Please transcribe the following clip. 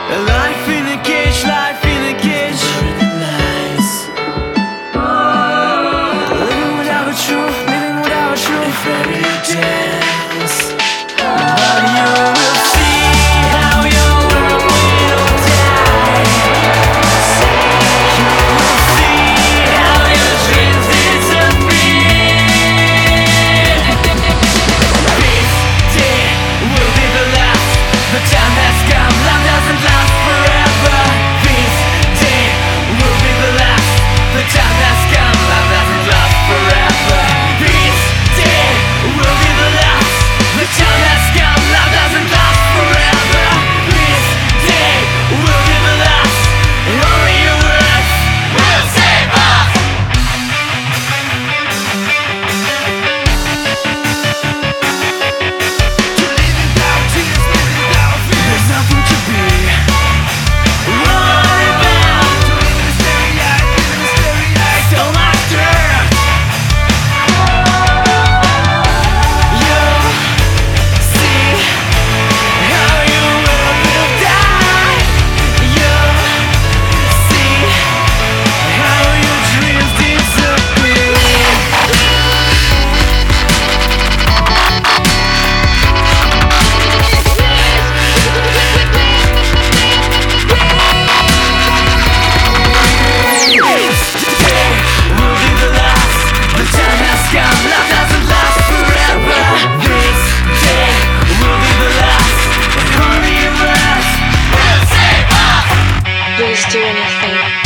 Life in a cage, life in a cage. Nice. Living without a truth, living without a truth. If every dance, but you will see how your world will die. You will see how your dreams disappear. This day will be the last. The time has come, love doesn't last forever. This day will be the last. The time has come, love doesn't last forever. This day will be the last. The time has come, love doesn't last forever. This day will be the last. Only your words will save us. To live without tears, live without fear. There's nothing to be worried about. To live in a starry-eyed, so much dirt. You'll see how your world will die. You'll see how your dreams disappear. This day will be the last. The time has come, love doesn't last forever. This day will be the last. And only your words will save us. Please do anything.